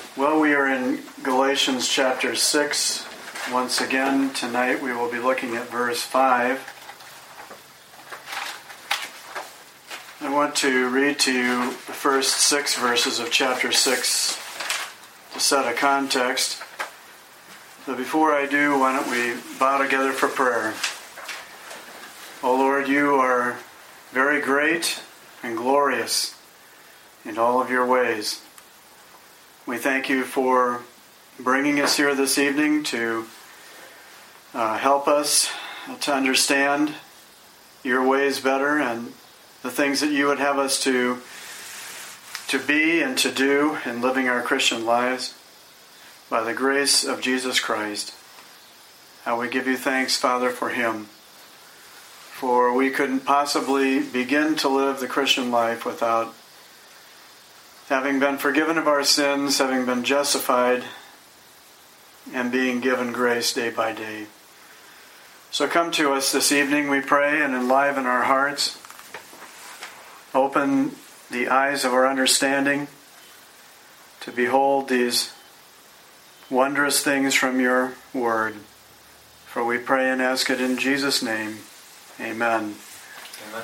Well, we are in Galatians chapter 6. Once again, tonight we will be looking at verse 5. I want to read to you the first 6 verses of chapter 6 to set a context. But before I do, why don't we bow together for prayer. O Lord, you are very great and glorious in all of your ways. We thank you for bringing us here this evening to help us to understand your ways better and the things that you would have us to be and to do in living our Christian lives by the grace of Jesus Christ. How we give you thanks, Father, for him. For we couldn't possibly begin to live the Christian life without having been forgiven of our sins, having been justified, and being given grace day by day. So come to us this evening, we pray, and enliven our hearts. Open the eyes of our understanding to behold these wondrous things from your word. For we pray and ask it in Jesus' name. Amen. Amen.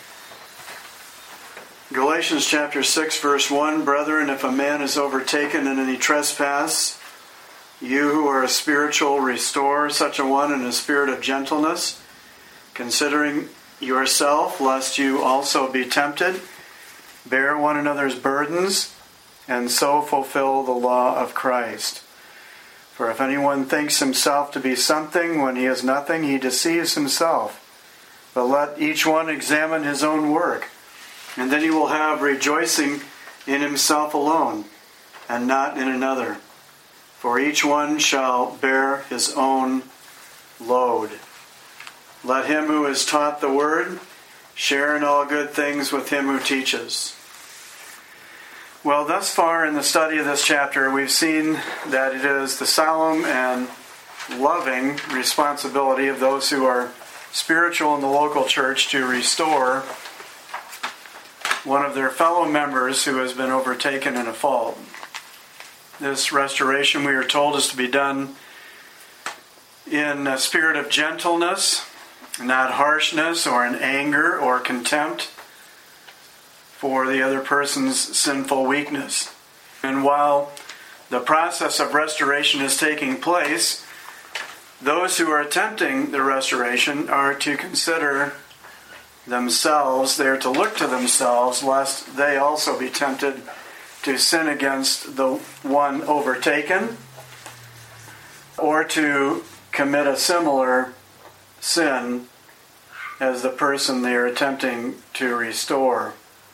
Galatians chapter 6, verse 1, Brethren, if a man is overtaken in any trespass, you who are spiritual, restore such a one in a spirit of gentleness, considering yourself, lest you also be tempted. Bear one another's burdens, and so fulfill the law of Christ. For if anyone thinks himself to be something when he is nothing, he deceives himself. But let each one examine his own work, and then he will have rejoicing in himself alone, and not in another. For each one shall bear his own load. Let him who is taught the word share in all good things with him who teaches. Well, thus far in the study of this chapter, we've seen that it is the solemn and loving responsibility of those who are spiritual in the local church to restore one of their fellow members who has been overtaken in a fault. This restoration, we are told, is to be done in a spirit of gentleness, not harshness or in anger or contempt for the other person's sinful weakness. And while the process of restoration is taking place, those who are attempting the restoration are to consider themselves, they are to look to themselves, lest they also be tempted to sin against the one overtaken, or to commit a similar sin as the person they are attempting to restore.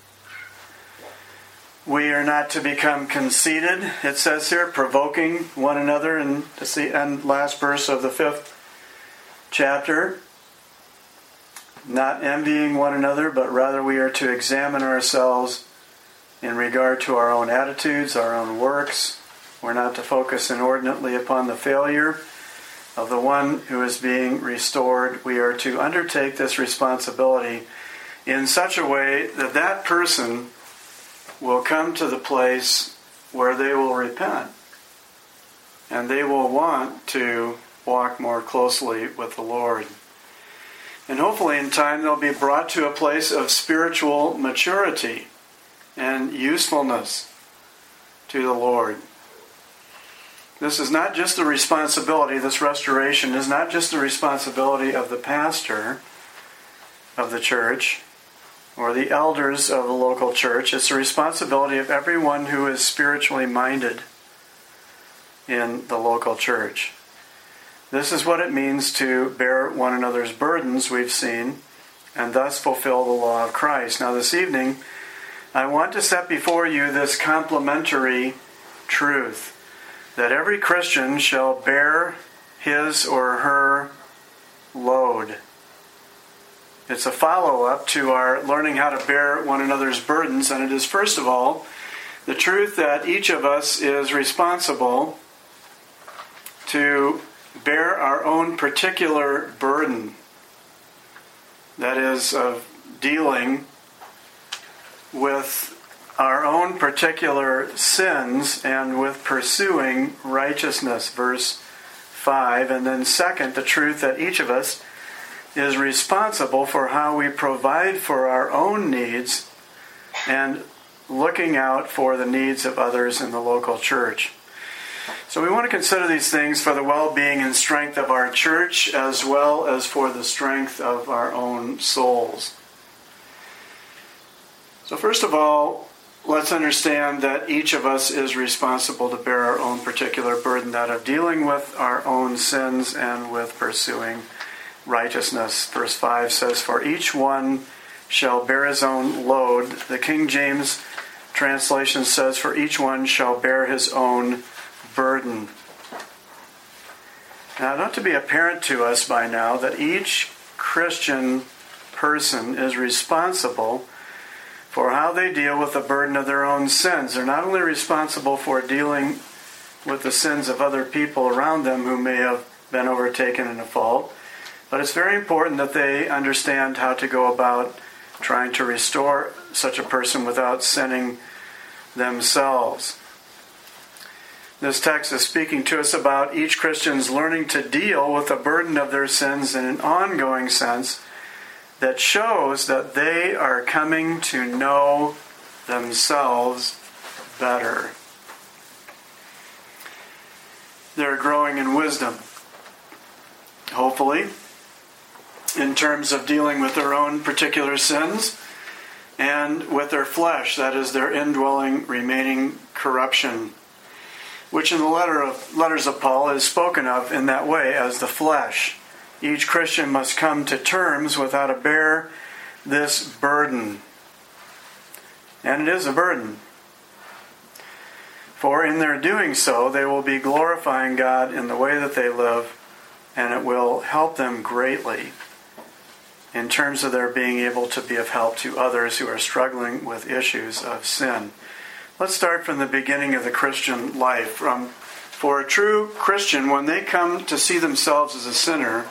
We are not to become conceited, it says here, provoking one another, and that's the end last verse of the 5th chapter. Not envying one another, but rather we are to examine ourselves in regard to our own attitudes, our own works. We're not to focus inordinately upon the failure of the one who is being restored. We are to undertake this responsibility in such a way that that person will come to the place where they will repent. And they will want to walk more closely with the Lord. And hopefully in time they'll be brought to a place of spiritual maturity and usefulness to the Lord. This is not just the responsibility, this restoration is not just the responsibility of the pastor of the church or the elders of the local church. It's the responsibility of everyone who is spiritually minded in the local church. This is what it means to bear one another's burdens, we've seen, and thus fulfill the law of Christ. Now this evening, I want to set before you this complementary truth, that every Christian shall bear his or her load. It's a follow-up to our learning how to bear one another's burdens, and it is, first of all, the truth that each of us is responsible to bear our own particular burden, that is, of dealing with our own particular sins and with pursuing righteousness, verse 5. And then second, the truth that each of us is responsible for how we provide for our own needs and looking out for the needs of others in the local church. So we want to consider these things for the well-being and strength of our church as well as for the strength of our own souls. So first of all, let's understand that each of us is responsible to bear our own particular burden, that of dealing with our own sins and with pursuing righteousness. Verse 5 says, "For each one shall bear his own load." The King James translation says, "For each one shall bear his own burden." Now, it ought to be apparent to us by now that each Christian person is responsible for how they deal with the burden of their own sins. They're not only responsible for dealing with the sins of other people around them who may have been overtaken in a fault, but it's very important that they understand how to go about trying to restore such a person without sinning themselves. This text is speaking to us about each Christian's learning to deal with the burden of their sins in an ongoing sense that shows that they are coming to know themselves better. They're growing in wisdom, hopefully, in terms of dealing with their own particular sins and with their flesh, that is, their indwelling, remaining corruption, which in the letters of Paul is spoken of in that way as the flesh. Each Christian must come to terms with how to bear this burden. And it is a burden. For in their doing so, they will be glorifying God in the way that they live, and it will help them greatly in terms of their being able to be of help to others who are struggling with issues of sin. Let's start from the beginning of the Christian life. For a true Christian, when they come to see themselves as a sinner,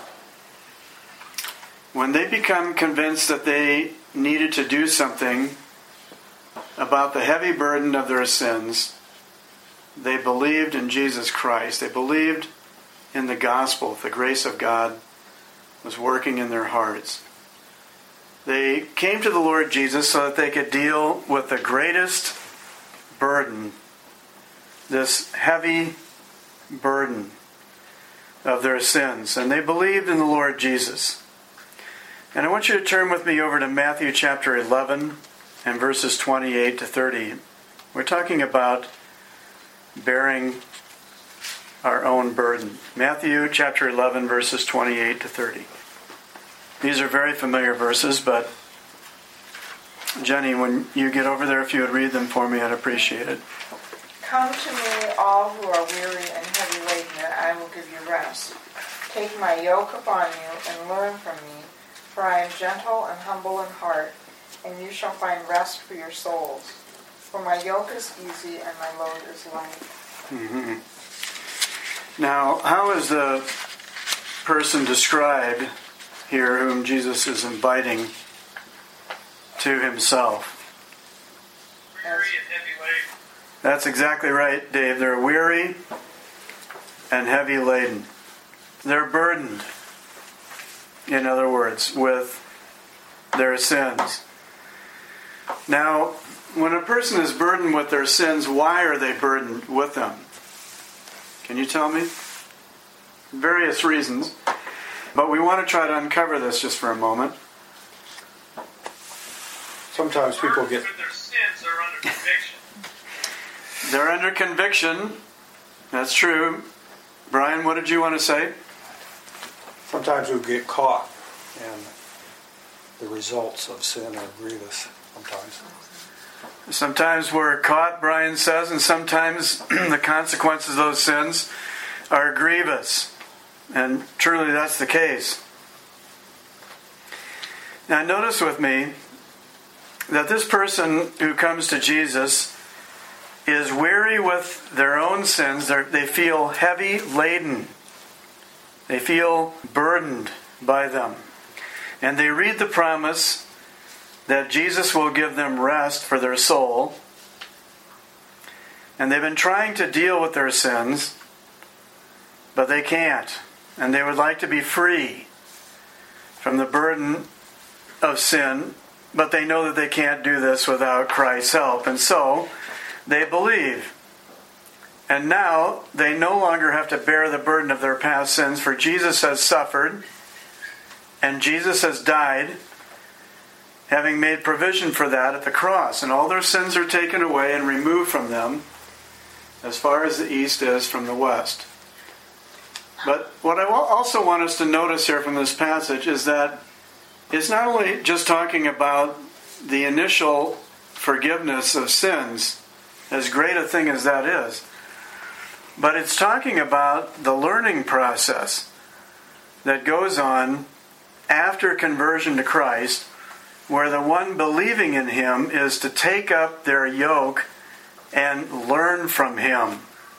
when they become convinced that they needed to do something about the heavy burden of their sins, they believed in Jesus Christ. They believed in the gospel. The grace of God was working in their hearts. They came to the Lord Jesus so that they could deal with the greatest burden, this heavy burden of their sins. And they believed in the Lord Jesus. And I want you to turn with me over to Matthew chapter 11 and verses 28 to 30. We're talking about bearing our own burden. Matthew chapter 11 verses 28 to 30. These are very familiar verses, but Jenny, when you get over there, if you would read them for me, I'd appreciate it. "Come to me, all who are weary and heavy laden, and I will give you rest. Take my yoke upon you and learn from me, for I am gentle and humble in heart, and you shall find rest for your souls. For my yoke is easy and my load is light." Mm-hmm. Now, how is the person described here whom Jesus is inviting to himself? Weary and heavy laden. That's exactly right, Dave. They're weary and heavy laden. They're burdened, in other words, with their sins. Now, when a person is burdened with their sins, why are they burdened with them? Can you tell me? Various reasons. But we want to try to uncover this just for a moment. Sometimes people get... For their sins are under conviction. They're under conviction. That's true. Brian, what did you want to say? Sometimes we get caught in the results of sin are grievous sometimes. Sometimes we're caught, Brian says, and sometimes the consequences of those sins are grievous. And truly that's the case. Now notice with me that this person who comes to Jesus is weary with their own sins. They feel heavy laden. They feel burdened by them. And they read the promise that Jesus will give them rest for their soul. And they've been trying to deal with their sins, but they can't. And they would like to be free from the burden of sin, but they know that they can't do this without Christ's help. And so they believe. And now they no longer have to bear the burden of their past sins, for Jesus has suffered and Jesus has died, having made provision for that at the cross. And all their sins are taken away and removed from them as far as the east is from the west. But what I also want us to notice here from this passage is that it's not only just talking about the initial forgiveness of sins, as great a thing as that is, but it's talking about the learning process that goes on after conversion to Christ, where the one believing in Him is to take up their yoke and learn from Him.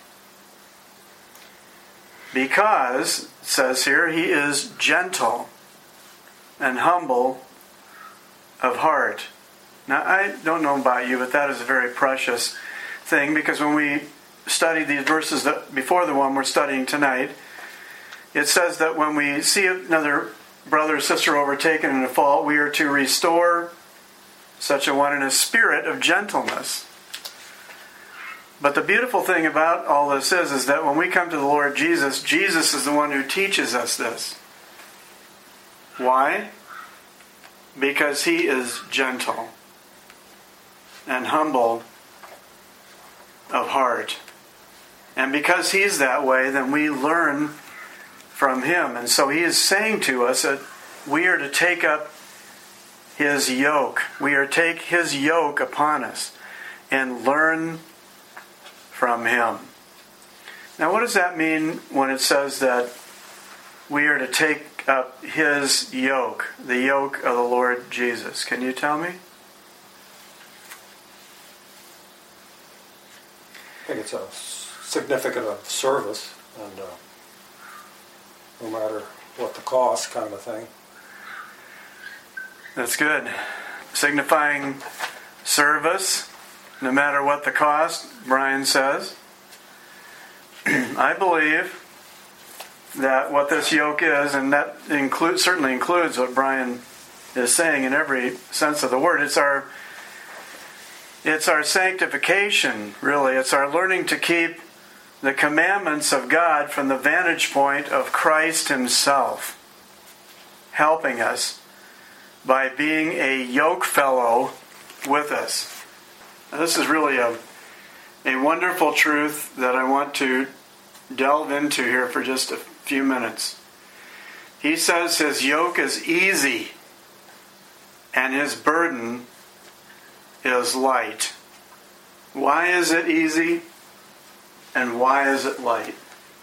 Because, it says here, He is gentle and humble of heart. Now, I don't know about you, but that is a very precious thing, because when we study these verses before the one we're studying tonight, it says that when we see another brother or sister overtaken in a fault, we are to restore such a one in a spirit of gentleness. But the beautiful thing about all this is that when we come to the Lord Jesus, Jesus is the one who teaches us this. Why? Because He is gentle and humble of heart. And because He's that way, then we learn from Him. And so He is saying to us that we are to take up His yoke. We are to take His yoke upon us and learn from Him. Now, what does that mean when it says that we are to take up His yoke, the yoke of the Lord Jesus? Can you tell me? I think it's a significant of service, and no matter what the cost, kind of thing. That's good. Signifying service, no matter what the cost, Brian says. I believe that what this yoke is, and that certainly includes what Brian is saying in every sense of the word, it's our sanctification, really. It's our learning to keep the commandments of God from the vantage point of Christ Himself, helping us by being a yoke fellow with us. Now, this is really a wonderful truth that I want to delve into here for just a few minutes. He says His yoke is easy and His burden is light. Why is it easy and why is it light?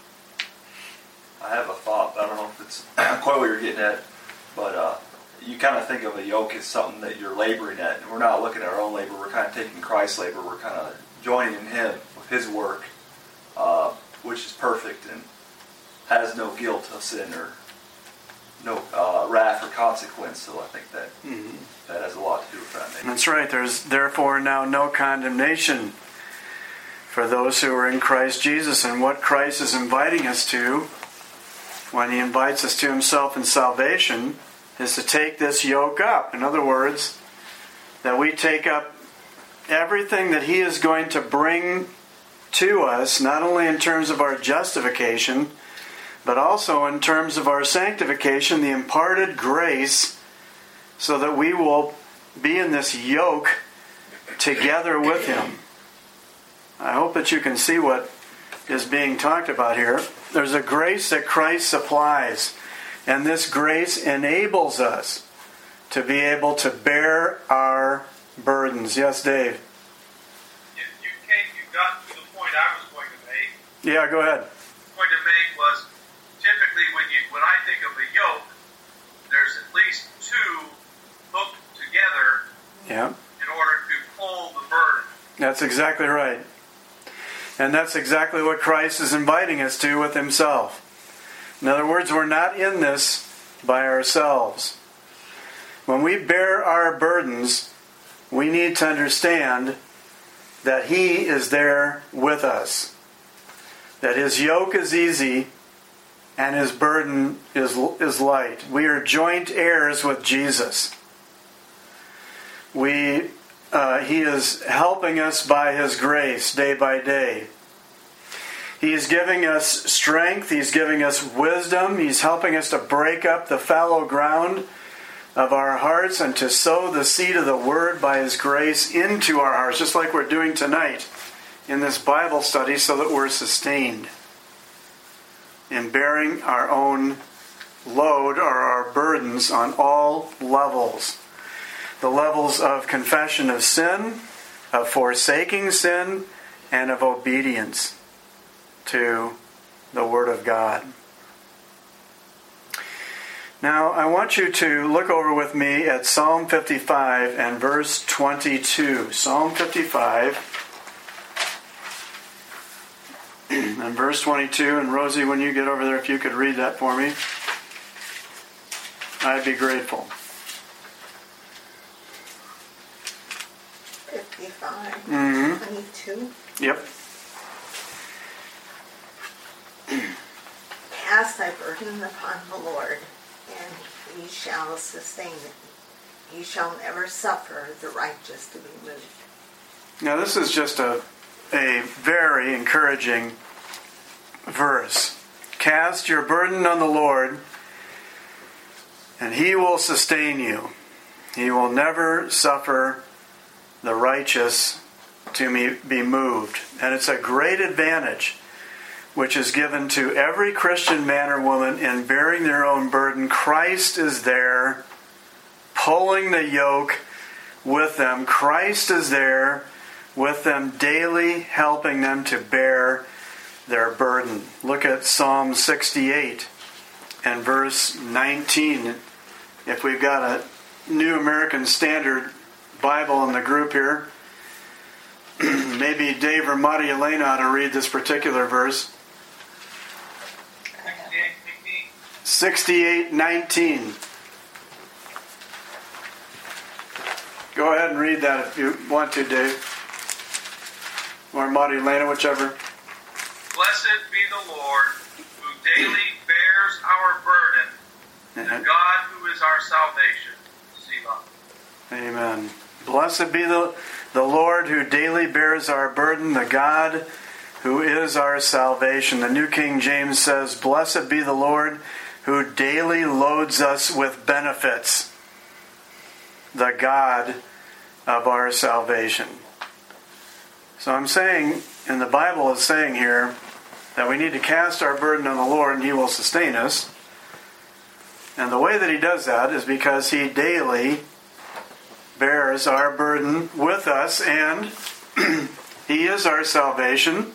I have a thought, but I don't know if it's quite what you're getting at, but you kind of think of a yoke as something that you're laboring at, and we're not looking at our own labor, we're kind of taking Christ's labor, we're kind of joining in Him with His work, which is perfect and has no guilt of sin or no wrath or consequence, so I think that that has a lot to do with that. Maybe. That's right. There's therefore now no condemnation for those who are in Christ Jesus. And what Christ is inviting us to, when He invites us to Himself in salvation, is to take this yoke up. In other words, that we take up everything that He is going to bring to us, not only in terms of our justification, but also in terms of our sanctification, the imparted grace, so that we will be in this yoke together with Him. I hope that you can see what is being talked about here. There's a grace that Christ supplies, and this grace enables us to be able to bear our burdens. Yes, Dave? You got to the point I was going to make. Yeah, go ahead. Point to make was typically when I think of a yoke, there's at least two hooked together in order to pull the burden. That's exactly right. And that's exactly what Christ is inviting us to with Himself. In other words, we're not in this by ourselves. When we bear our burdens, we need to understand that He is there with us. That His yoke is easy and His burden is light. We are joint heirs with Jesus. He is helping us by His grace day by day. He's giving us strength. He's giving us wisdom. He's helping us to break up the fallow ground of our hearts and to sow the seed of the Word by His grace into our hearts, just like we're doing tonight in this Bible study, so that we're sustained in bearing our own load or our burdens on all levels. The levels of confession of sin, of forsaking sin, and of obedience to the Word of God. Now, I want you to look over with me at Psalm 55 and verse 22. Psalm 55 and verse 22. And Rosie, when you get over there, if you could read that for me, I'd be grateful. 55, 22. Yep. Cast thy burden upon the Lord, and He shall sustain it. He shall never suffer the righteous to be moved. Now this is just a very encouraging verse. Cast your burden on the Lord, and He will sustain you. He will never suffer the righteous to be moved. And it's a great advantage which is given to every Christian man or woman in bearing their own burden. Christ is there pulling the yoke with them. Christ is there with them daily, helping them to bear their burden. Look at Psalm 68 and verse 19. If we've got a New American Standard Bible in the group here, maybe Dave or Marty Elena ought to read this particular verse. 68:19. Go ahead and read that if you want to, Dave. Or Marty Elena, whichever. Blessed be the Lord, who daily bears our burden, the God who is our salvation. Selah. Amen. Blessed be the Lord, who daily bears our burden, the God who is our salvation. The New King James says, Blessed be the Lord, who daily loads us with benefits, the God of our salvation. So I'm saying, and the Bible is saying here, that we need to cast our burden on the Lord and He will sustain us. And the way that He does that is because He daily bears our burden with us, and He is our salvation.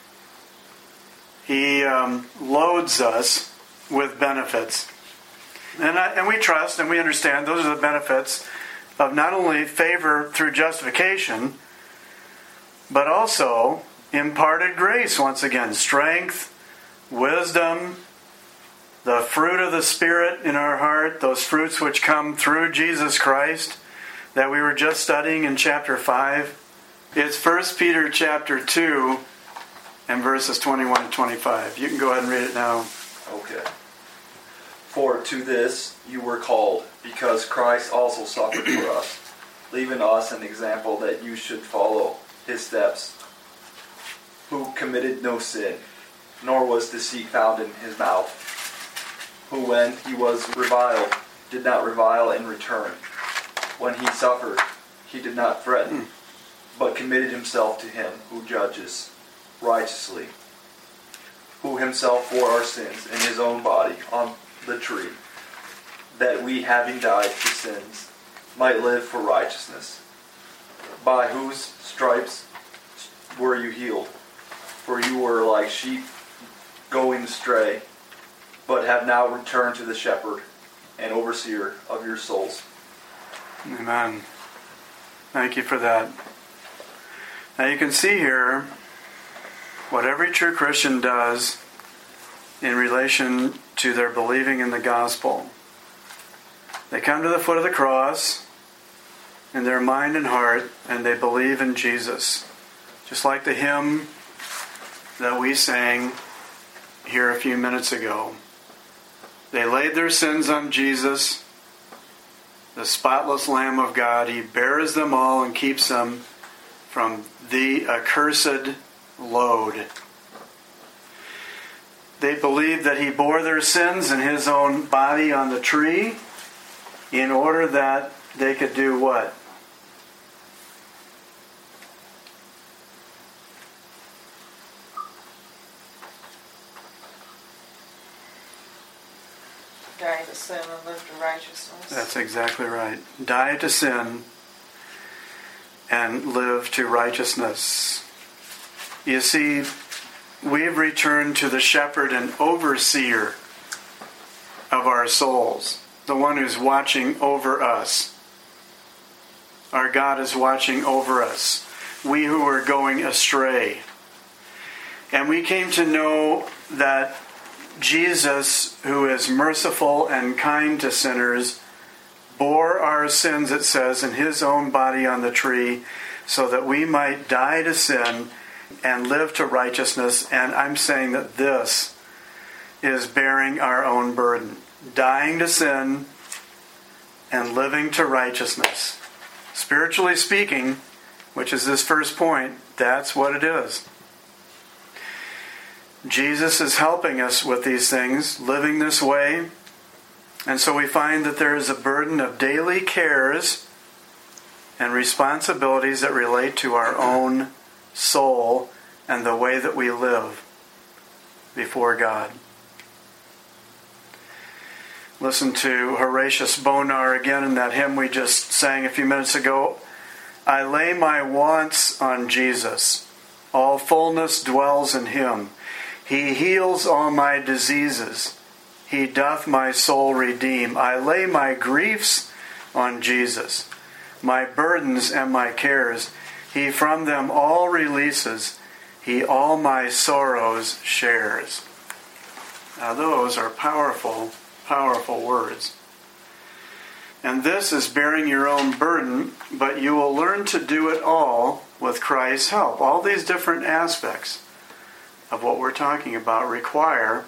He loads us with benefits. And we trust and we understand those are the benefits of not only favor through justification, but also imparted grace, once again. Strength, wisdom, the fruit of the Spirit in our heart, those fruits which come through Jesus Christ that we were just studying in chapter 5. It's 1 Peter chapter 2 and verses 21 and 25. You can go ahead and read it now. Okay. For to this you were called, because Christ also suffered for us, leaving us an example that you should follow His steps, who committed no sin, nor was deceit found in His mouth, who when He was reviled, did not revile in return. When He suffered, He did not threaten, but committed Himself to Him who judges righteously, who Himself bore our sins in His own body on the tree, that we, having died to sins, might live for righteousness, by whose stripes were you healed. For you were like sheep going astray, but have now returned to the shepherd and overseer of your souls. Amen. Thank you for that. Now you can see here what every true Christian does in relation to their believing in the gospel. They come to the foot of the cross in their mind and heart, and they believe in Jesus. Just like the hymn that we sang here a few minutes ago. They laid their sins on Jesus, the spotless Lamb of God. He bears them all and keeps them from the accursed load. They believed that he bore their sins in his own body on the tree in order that they could do what? Die to sin and live to righteousness. That's exactly right. Die to sin and live to righteousness. You see, we've returned to the shepherd and overseer of our souls, the one who's watching over us. Our God is watching over us, we who are going astray. And we came to know that Jesus, who is merciful and kind to sinners, bore our sins, it says, in his own body on the tree, so that we might die to sin and live to righteousness. And I'm saying that this is bearing our own burden. Dying to sin and living to righteousness. Spiritually speaking, which is this first point, that's what it is. Jesus is helping us with these things, living this way. And so we find that there is a burden of daily cares and responsibilities that relate to our own soul and the way that we live before God. Listen to Horatius Bonar again in that hymn we just sang a few minutes ago. I lay my wants on Jesus. All fullness dwells in him. He heals all my diseases. He doth my soul redeem. I lay my griefs on Jesus, my burdens and my cares. He from them all releases. He all my sorrows shares. Now those are powerful, powerful words. And this is bearing your own burden, but you will learn to do it all with Christ's help. All these different aspects of what we're talking about require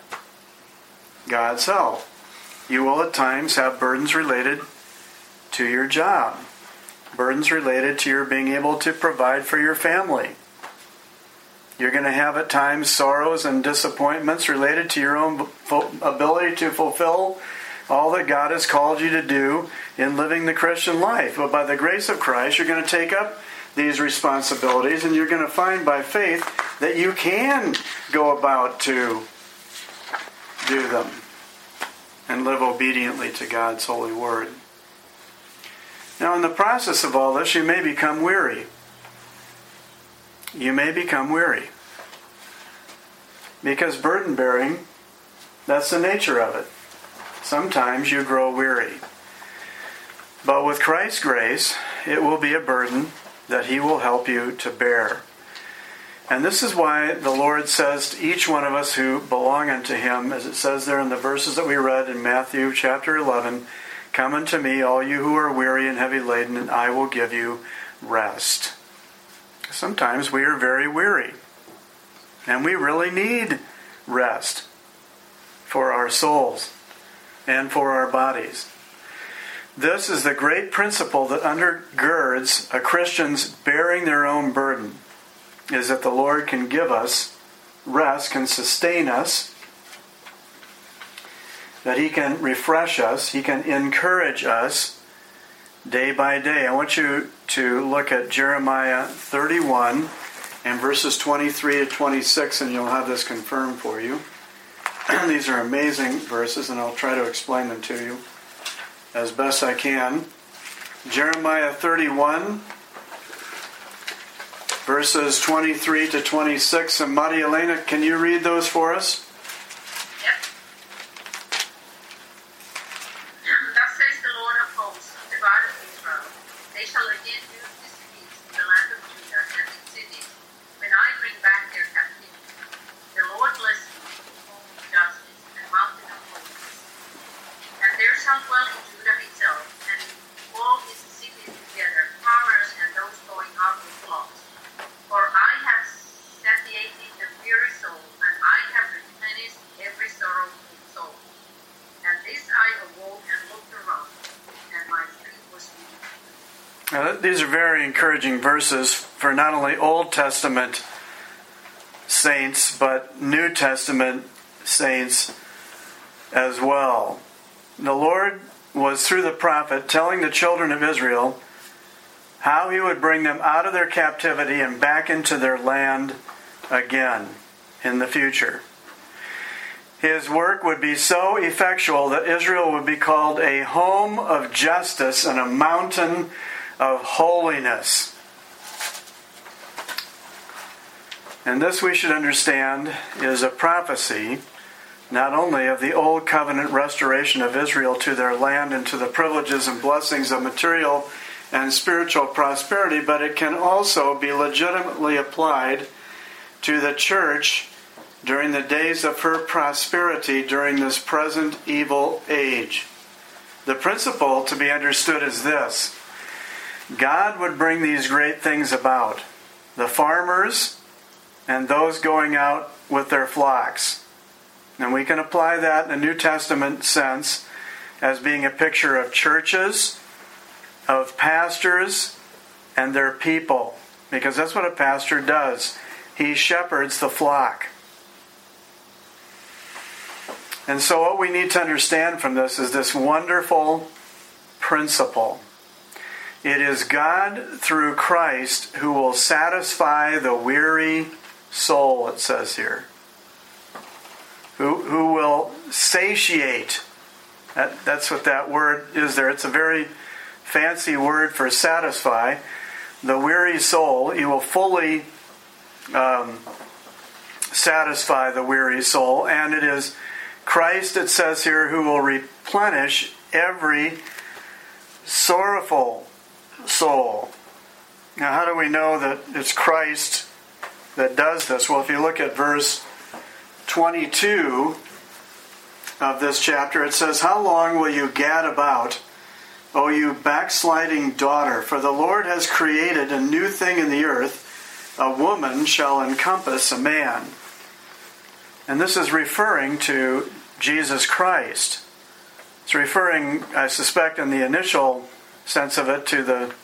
God's help. You will at times have burdens related to your job, burdens related to your being able to provide for your family. You're going to have at times sorrows and disappointments related to your own ability to fulfill all that God has called you to do in living the Christian life. But by the grace of Christ, you're going to take up these responsibilities, and you're going to find by faith that you can go about to do them and live obediently to God's holy word. Now, in the process of all this, you may become weary. You may become weary. Because burden bearing, that's the nature of it. Sometimes you grow weary. But with Christ's grace, it will be a burden that he will help you to bear. And this is why the Lord says to each one of us who belong unto him, as it says there in the verses that we read in Matthew chapter 11, come unto me, all you who are weary and heavy laden, and I will give you rest. Sometimes we are very weary, and we really need rest for our souls and for our bodies. This is the great principle that undergirds a Christian's bearing their own burden, is that the Lord can give us rest, can sustain us, that he can refresh us, he can encourage us day by day. I want you to look at Jeremiah 31 and verses 23 to 26, and you'll have this confirmed for you. These are amazing verses, and I'll try to explain them to you as best I can. Jeremiah 31, verses 23 to 26. And Maria Elena, can you read those for us? Yep. Thus says the Lord of hosts, the God of Israel, they shall again use the cities in the land of Judah and its cities when I bring back their captivity. The Lord bless you, home of justice and mountain of holiness. And there shall dwell in Judah itself, and in all its cities together, farmers and those going out with flocks. For I have Now, these are very encouraging verses for not only Old Testament saints, but New Testament saints as well. The Lord was, through the prophet, telling the children of Israel how He would bring them out of their captivity and back into their land again in the future. His work would be so effectual that Israel would be called a home of justice and a mountain of holiness. And this, we should understand, is a prophecy not only of the old covenant restoration of Israel to their land and to the privileges and blessings of material and spiritual prosperity, but it can also be legitimately applied to the church during the days of her prosperity during this present evil age. The principle to be understood is this: God would bring these great things about. The farmers and those going out with their flocks. And we can apply that in a New Testament sense as being a picture of churches, of pastors, and their people. Because that's what a pastor does. He shepherds the flock. And so what we need to understand from this is this wonderful principle. It is God through Christ who will satisfy the weary soul, it says here. Who will satiate. That's what that word is there. It's a very fancy word for satisfy. The weary soul. He will fully satisfy the weary soul. And it is Christ, it says here, who will replenish every sorrowful soul. Now, how do we know that it's Christ that does this? Well, if you look at verse 22 of this chapter, it says, "How long will you gad about, O you backsliding daughter? For the Lord has created a new thing in the earth. A woman shall encompass a man." And this is referring to Jesus Christ. It's referring, I suspect, in the initial sense of it, to the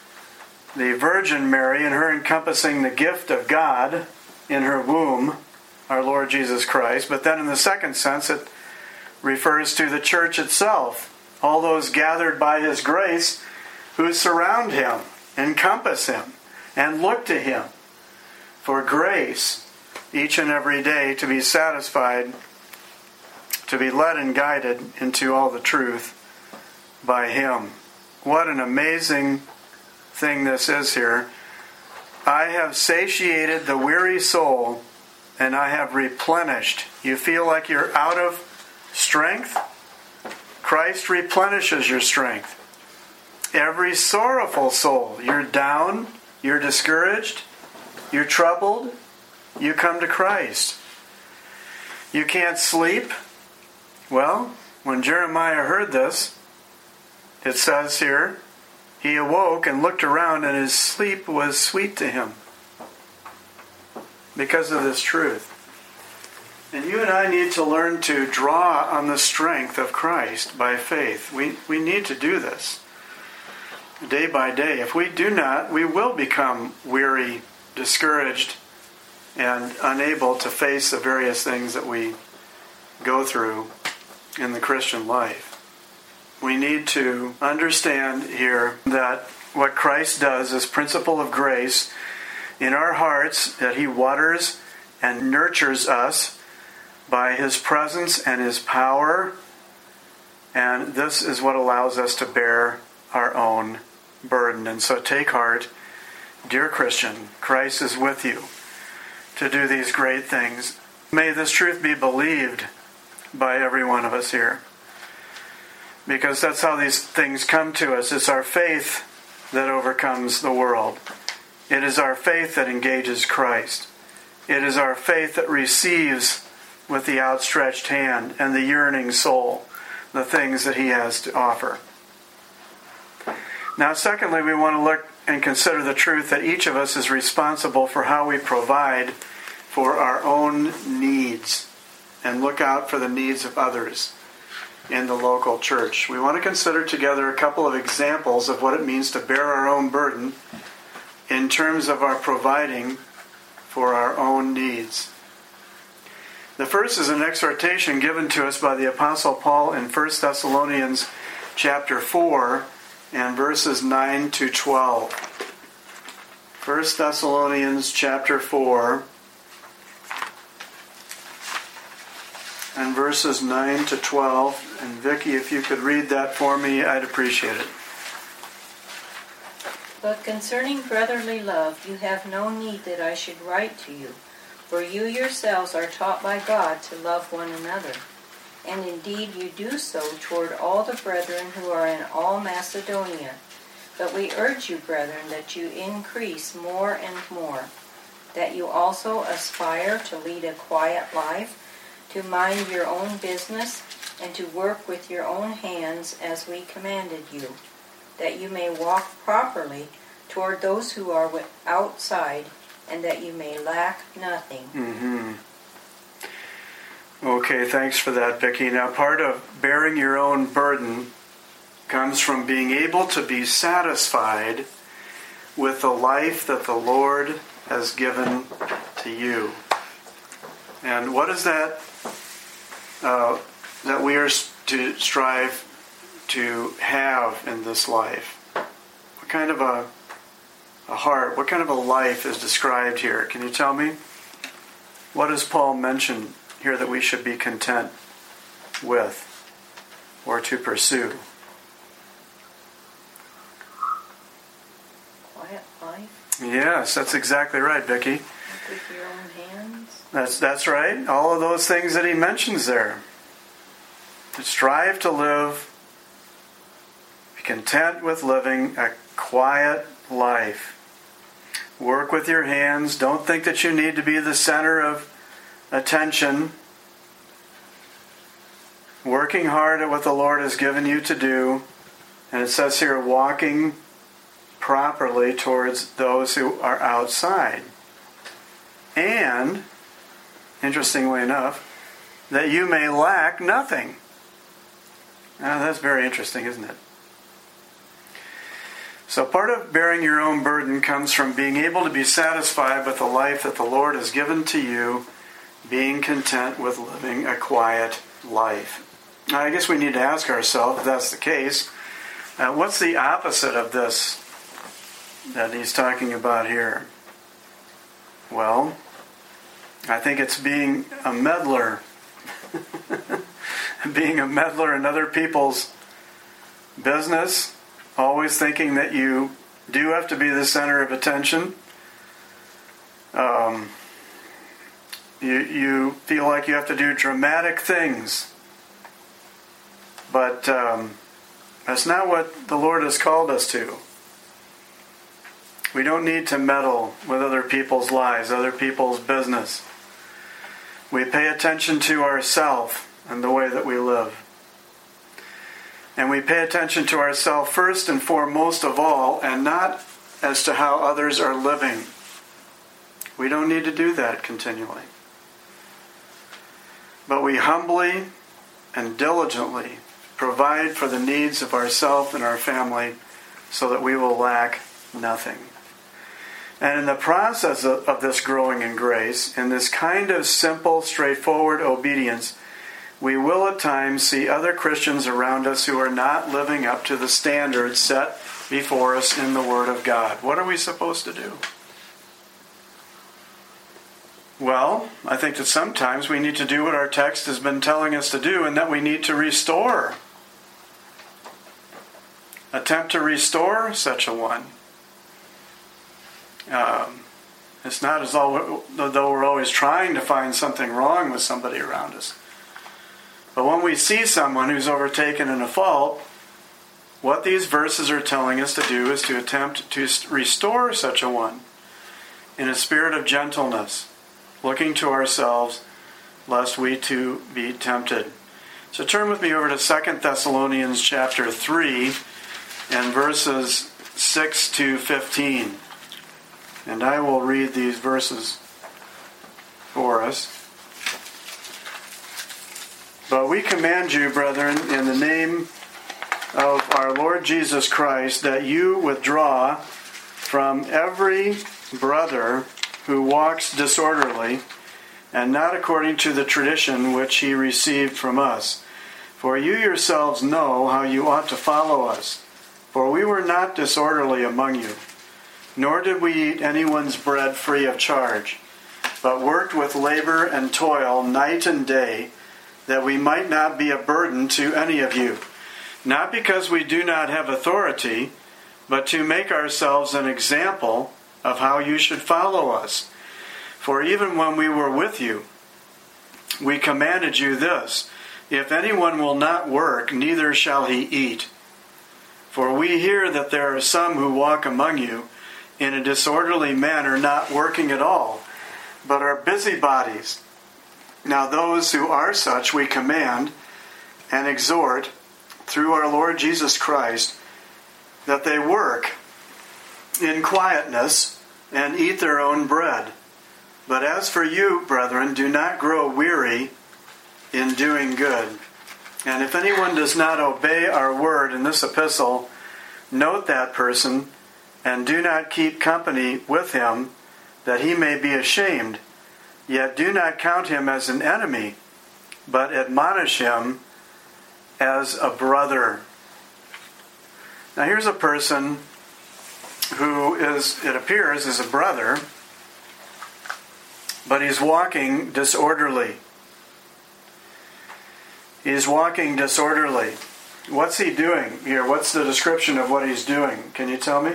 Virgin Mary and her encompassing the gift of God in her womb, our Lord Jesus Christ. But then in the second sense, it refers to the church itself, all those gathered by His grace who surround Him, encompass Him, and look to Him for grace each and every day to be satisfied, to be led and guided into all the truth by Him. What an amazing thing this is here. I have satiated the weary soul, and I have replenished. You feel like you're out of strength? Christ replenishes your strength. Every sorrowful soul, you're down, you're discouraged, you're troubled, you come to Christ. You can't sleep? Well, when Jeremiah heard this, it says here, he awoke and looked around, and his sleep was sweet to him because of this truth. And you and I need to learn to draw on the strength of Christ by faith. We need to do this day by day. If we do not, we will become weary, discouraged, and unable to face the various things that we go through in the Christian life. We need to understand here that what Christ does is principle of grace in our hearts, that He waters and nurtures us by His presence and His power. And this is what allows us to bear our own burden. And so take heart, dear Christian, Christ is with you to do these great things. May this truth be believed by every one of us here. Because that's how these things come to us. It's our faith that overcomes the world. It is our faith that engages Christ. It is our faith that receives with the outstretched hand and the yearning soul the things that He has to offer. Now, secondly, we want to look and consider the truth that each of us is responsible for how we provide for our own needs and look out for the needs of others. in the local church. We want to consider together a couple of examples of what it means to bear our own burden in terms of our providing for our own needs. The first is an exhortation given to us by the Apostle Paul in 1 Thessalonians chapter 4 and verses 9 to 12. 1 Thessalonians chapter 4 and verses 9 to 12. And Vicki, if you could read that for me, I'd appreciate it. But concerning brotherly love, you have no need that I should write to you, for you yourselves are taught by God to love one another. And indeed you do so toward all the brethren who are in all Macedonia. But we urge you, brethren, that you increase more and more, that you also aspire to lead a quiet life, to mind your own business, and to work with your own hands as we commanded you, that you may walk properly toward those who are outside, and that you may lack nothing. Mm-hmm. Okay, thanks for that, Vicki. Now, part of bearing your own burden comes from being able to be satisfied with the life that the Lord has given to you. And what is that that we are to strive to have in this life? What kind of a heart, what kind of a life is described here? Can you tell me? What does Paul mention here that we should be content with or to pursue? Quiet life? Yes, that's exactly right, Vicki. Work with your own hands? That's right. All of those things that he mentions there. To strive to live, be content with living a quiet life. Work with your hands. Don't think that you need to be the center of attention. Working hard at what the Lord has given you to do. And it says here, walking properly towards those who are outside. And, interestingly enough, that you may lack nothing. Now, that's very interesting, isn't it? So part of bearing your own burden comes from being able to be satisfied with the life that the Lord has given to you, being content with living a quiet life. Now, I guess we need to ask ourselves, if that's the case, what's the opposite of this that he's talking about here? Well, I think it's being a meddler. Being a meddler in other people's business, always thinking that you do have to be the center of attention. You feel like you have to do dramatic things. But that's not what the Lord has called us to. We don't need to meddle with other people's lives, other people's business. We pay attention to ourselves and the way that we live. And we pay attention to ourselves first and foremost of all, and not as to how others are living. We don't need to do that continually. But we humbly and diligently provide for the needs of ourselves and our family so that we will lack nothing. And in the process of this growing in grace, in this kind of simple, straightforward obedience, we will at times see other Christians around us who are not living up to the standards set before us in the Word of God. What are we supposed to do? Well, I think that sometimes we need to do what our text has been telling us to do, and that we need to restore. Attempt to restore such a one. It's not as though we're always trying to find something wrong with somebody around us. But when we see someone who's overtaken in a fault, what these verses are telling us to do is to attempt to restore such a one in a spirit of gentleness, looking to ourselves lest we too be tempted. So turn with me over to 2 Thessalonians chapter 3 and verses 6 to 15. And I will read these verses for us. But we command you, brethren, in the name of our Lord Jesus Christ, that you withdraw from every brother who walks disorderly, and not according to the tradition which he received from us. For you yourselves know how you ought to follow us. For we were not disorderly among you, nor did we eat anyone's bread free of charge, but worked with labor and toil night and day, that we might not be a burden to any of you. Not because we do not have authority, but to make ourselves an example of how you should follow us. For even when we were with you, we commanded you this: if anyone will not work, neither shall he eat. For we hear that there are some who walk among you in a disorderly manner, not working at all, but are busybodies. Now those who are such we command and exhort through our Lord Jesus Christ, that they work in quietness and eat their own bread. But as for you, brethren, do not grow weary in doing good. And if anyone does not obey our word in this epistle, note that person, and do not keep company with him, that he may be ashamed. Yet do not count him as an enemy, but admonish him as a brother. Now here's a person who it appears, is a brother, but he's walking disorderly. He's walking disorderly. What's he doing here? What's the description of what he's doing? Can you tell me?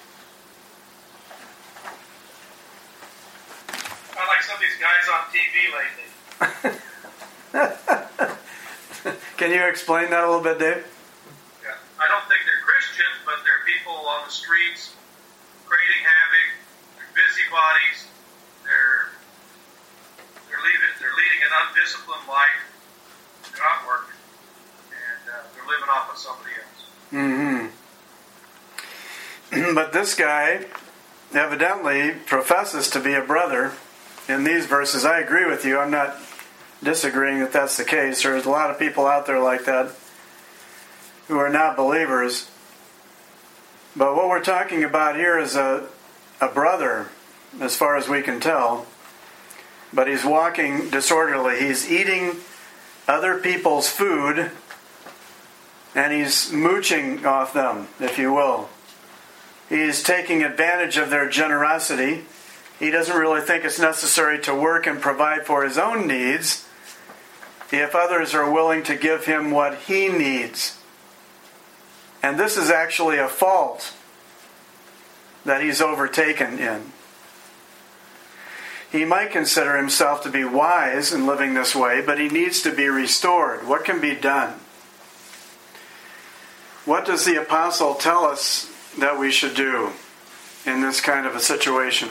I like some of these guys on TV lately. Can you explain that a little bit, Dave? Yeah. I don't think they're Christians, but they're people on the streets creating havoc. They're busybodies. They're leading an undisciplined life. They're not working, and they're living off of somebody else. Mm-hmm. But this guy evidently professes to be a brother in these verses. I agree with you. I'm not disagreeing that that's the case. There's a lot of people out there like that who are not believers. But what we're talking about here is a brother, as far as we can tell. But he's walking disorderly. He's eating other people's food, and he's mooching off them, if you will. He's taking advantage of their generosity. He doesn't really think it's necessary to work and provide for his own needs if others are willing to give him what he needs. And this is actually a fault that he's overtaken in. He might consider himself to be wise in living this way, but he needs to be restored. What can be done? What does the apostle tell us that we should do in this kind of a situation?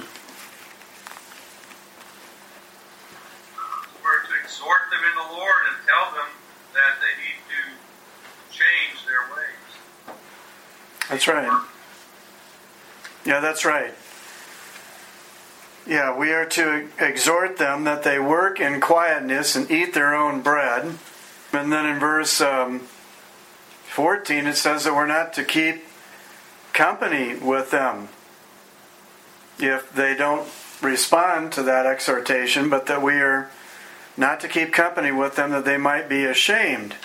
We're to exhort them in the Lord and tell them that they need to change their ways. That's right. Yeah, that's right. Yeah, we are to exhort them that they work in quietness and eat their own bread. And then in verse 14 it says that we're not to keep company with them if they don't respond to that exhortation, but that we are not to keep company with them that they might be ashamed.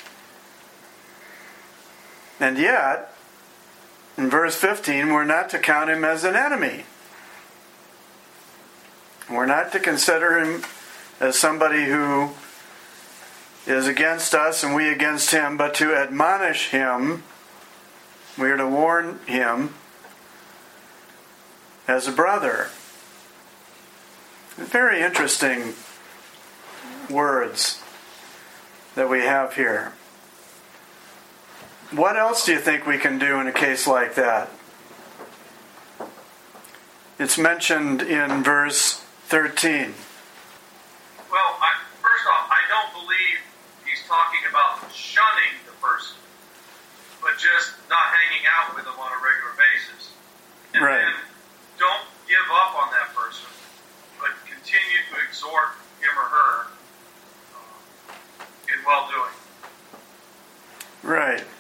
And yet, in verse 15, we're not to count him as an enemy. We're not to consider him as somebody who is against us and we against him, but to admonish him. We are to warn him as a brother. Very interesting words that we have here. What else do you think we can do in a case like that? It's mentioned in verse 13. Well, first off, I don't believe he's talking about shunning the person, but just not hanging out with them on a regular basis. And right. then don't give up on that person, but continue to exhort him or her in well-doing. Right.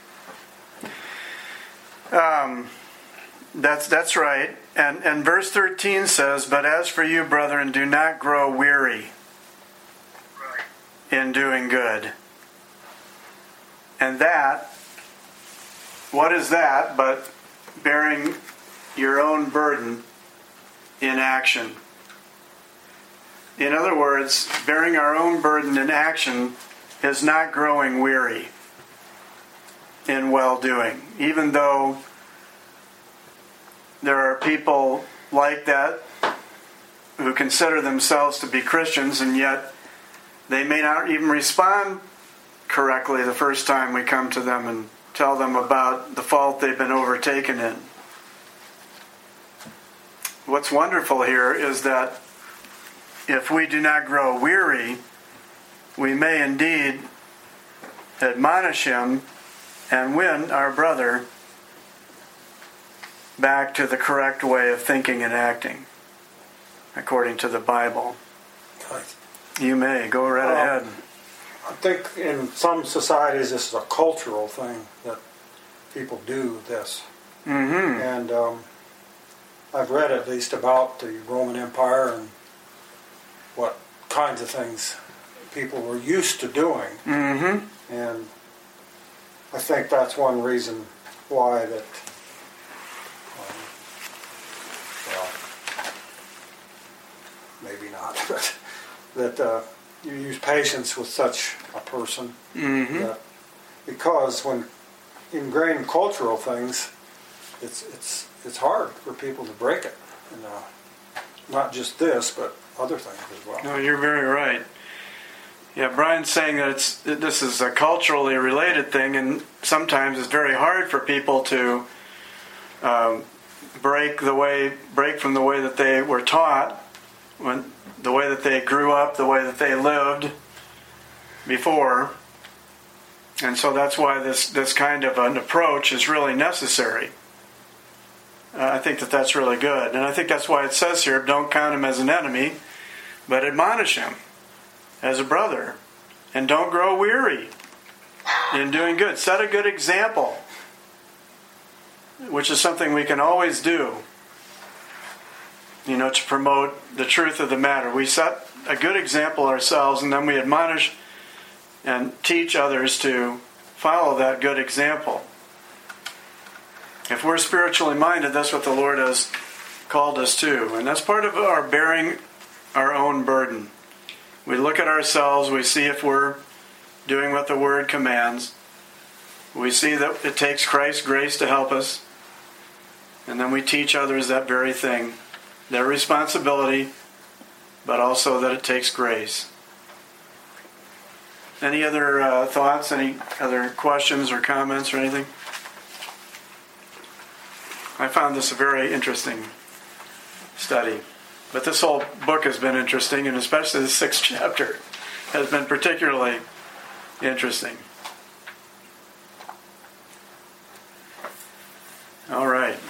That's right. And verse 13 says, "But as for you, brethren, do not grow weary Right. in doing good." And that, what is that but bearing your own burden in action? In other words, bearing our own burden in action is not growing weary in well-doing. Even though there are people like that who consider themselves to be Christians, and yet they may not even respond correctly the first time we come to them and tell them about the fault they've been overtaken in. What's wonderful here is that if we do not grow weary, we may indeed admonish him and win our brother back to the correct way of thinking and acting, according to the Bible. You may. Go right ahead. I think in some societies this is a cultural thing that people do this. Mm-hmm. And I've read at least about the Roman Empire and what kinds of things people were used to doing. Mm-hmm. And I think that's one reason why that, well, maybe not, but that you use patience with such a person. Mm-hmm. That, because when ingrained cultural things, it's hard for people to break it. And, not just this, but other things as well. No, you're very right. Yeah, Brian's saying that this is a culturally related thing, and sometimes it's very hard for people to break from the way that they were taught, the way that they grew up, the way that they lived before. And so that's why this kind of an approach is really necessary. I think that's really good. And I think that's why it says here, don't count him as an enemy, but admonish him as a brother. And don't grow weary in doing good. Set a good example, which is something we can always do, to promote the truth of the matter. We set a good example ourselves, and then we admonish and teach others to follow that good example. If we're spiritually minded, that's what the Lord has called us to. And that's part of our bearing our own burden. We look at ourselves, we see if we're doing what the Word commands. We see that it takes Christ's grace to help us. And then we teach others that very thing. Their responsibility, but also that it takes grace. Any other thoughts? Any other questions or comments or anything? I found this a very interesting study. But this whole book has been interesting, and especially the 6th chapter has been particularly interesting. All right.